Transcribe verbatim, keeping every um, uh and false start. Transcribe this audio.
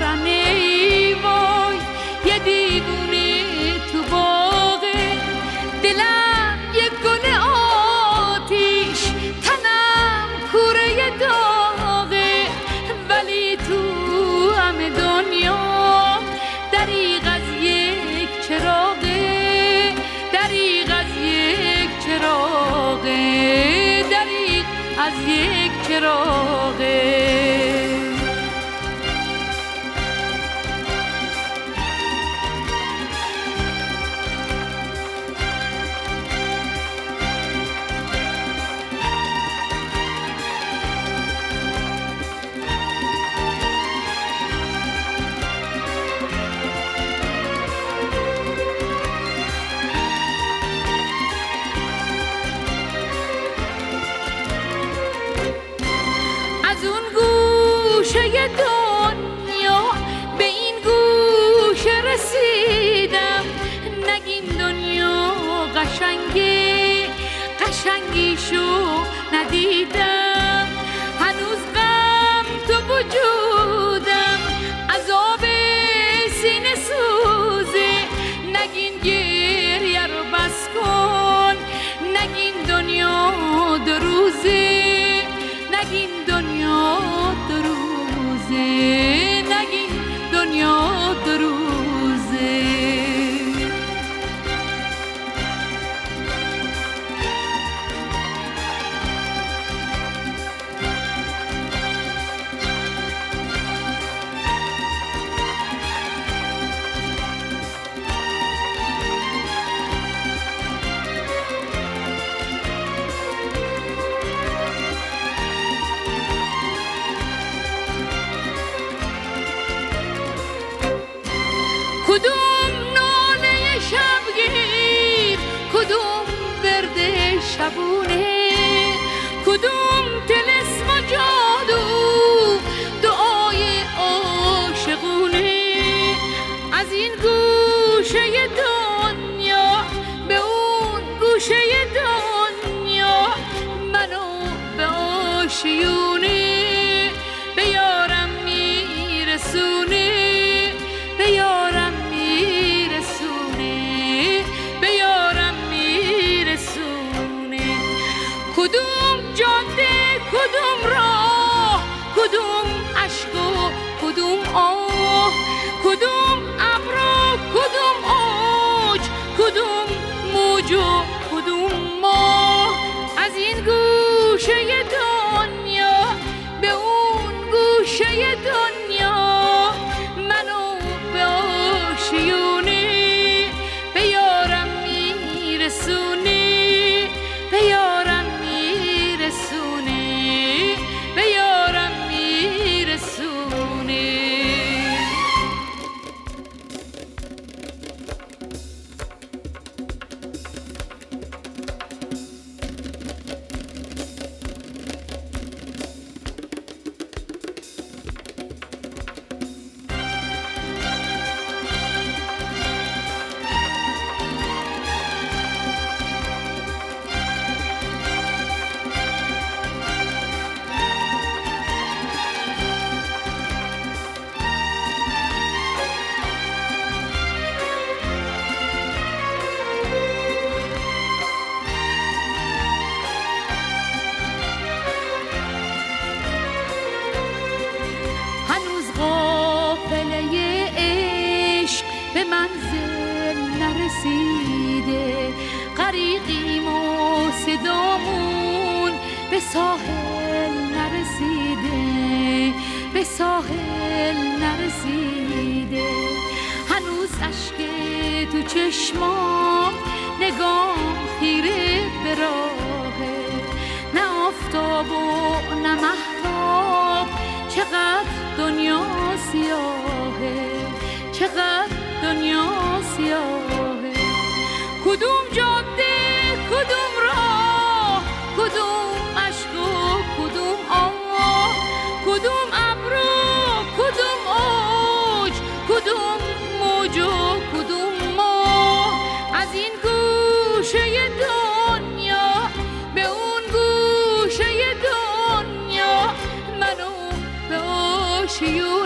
دارم ای وای یه دیوونه تو باغه، دلم یه گل آتیش تنم کوره داغه، ولی تو همه دنیا دریغ از یک چراغه، دریغ از یک چراغه، دریغ از یک چراغه. دنیا به این گوشه رسیدم، نگین دنیا قشنگه قشنگیشو ندیدم، هنوز غم تو وجودم عذاب سینه سوزه، نگین گریه رو بس کن، نگین دنیا دو روزه، نگین دنیا دو روزه، نگین دنیا دو روزه. کدوم ناله شبگیر، کدوم ورد شبونه، کدوم طلسم و جادو دعای عاشقونه، از این گوشه دنیا به اون گوشه دنیا، منو به آشیونه به یارم میرسونه، به یارم میرسونه، به یارم میرسونه. کدوم جاده کدوم راه، کدوم عشق و کدوم آه، کدوم ابر و کدوم اوج، کدوم موج و کدوم ماه، از این گوشه دنیا به اون گوشه دنیا، منو به آشیونه به یارم میرسونه، به یارم میرسونه، به یارم میرسونه. به منزل نرسیده، غریقیم و صدامون به ساحل نرسیده، به ساحل نرسیده، هنوز اشک تو چشمام نگام خیره به راهه، نه آفتاب و نه مهتاب، چقدر دنیا سیاهه، چقدر دنیا سیاهه. کدوم جاده کدوم راه، کدوم عشق و کدوم آه، کدوم ابر و کدوم اوج، کدوم موج و کدوم ماه، از این گوشه دنیا به اون گوشه دنیا، منو به آشیونه